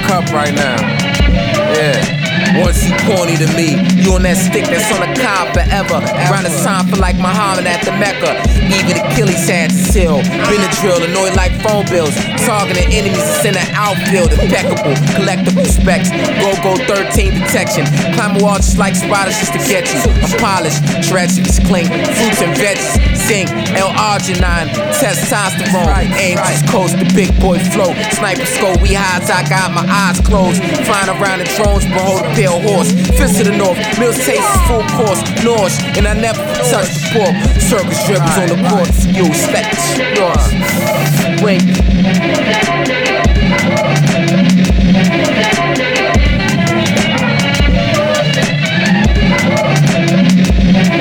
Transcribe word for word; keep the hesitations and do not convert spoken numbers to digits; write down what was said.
cup right now. Yeah. Once you corny to me, you on that stick that's on the cob forever. Round the sign for like Muhammad at the Mecca. Even Achilles had to seal. Been a drill, annoyed like phone bills. Targeting enemies that's in the outfield. Impeccable, collectible specs. Go-Go thirteen detection. Climb a wall just like spiders just to get you. I'm polished, treacherous, clean. Fruits and veggies, sing. L-arginine, testosterone. Aim just coast, the big boy flow. Sniper scope, we hides, I got my eyes closed. Flying around in drones, behold a pale horse. Fist to the north, Mills taste is full course. Norse, and I never touch the pork. Circus dribbles on the court. You expect the shit yours. Wait.